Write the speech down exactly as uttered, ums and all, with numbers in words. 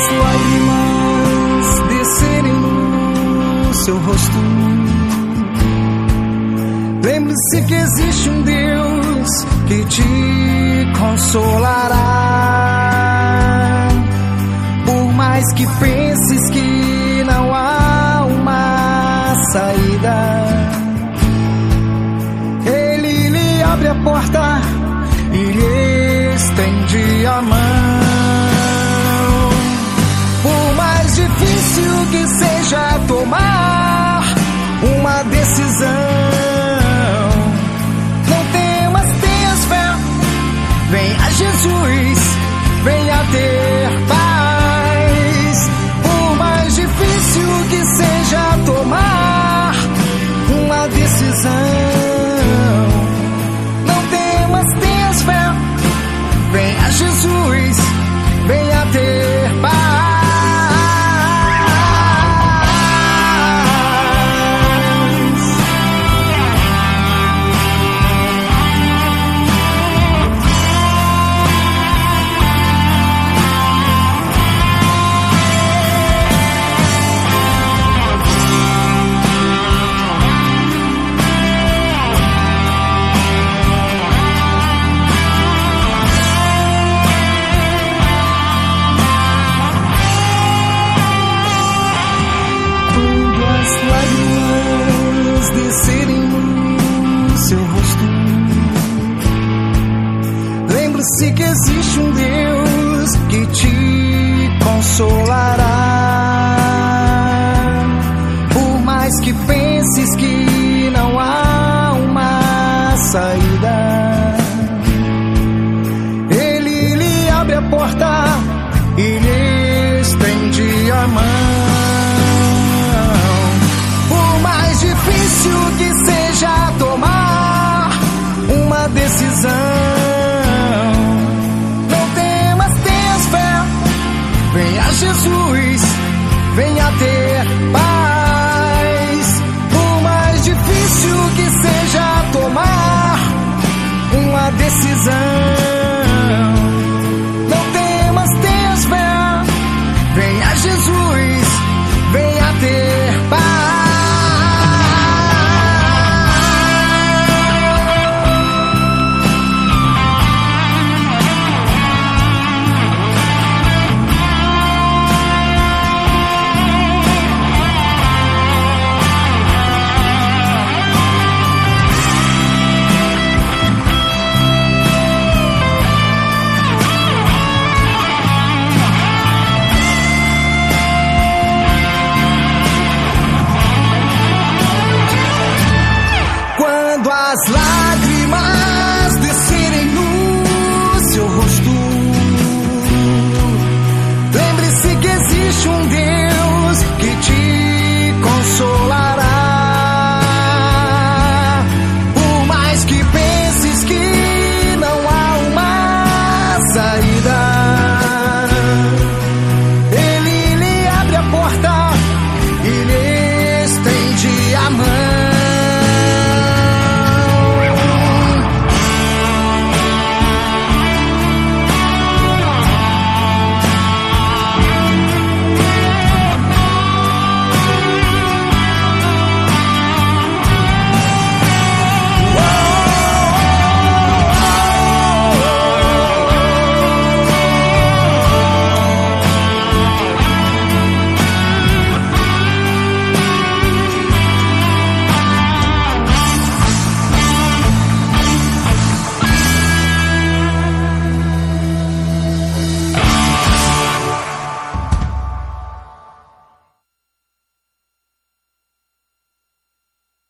as lágrimas descerem no seu rosto, lembre-se que existe um Deus que te consolará. Por mais que penses que não há uma saída, Ele lhe abre a porta e lhe estende a mão. Por mais difícil que seja tomar uma decisão, não temas, tenhas fé, venha a Jesus, venha ter paz. Por mais difícil que seja tomar uma decisão, não temas, tenhas fé, venha a Jesus, venha ter paz. Descerem no seu rosto, lembre-se que existe um Deus que te consolará. Por mais que penses que não há uma saída, Ele lhe abre a porta e lhe estende a mão. Difícil que seja tomar uma decisão, não temas, tenhas fé, venha a Jesus, venha ter paz.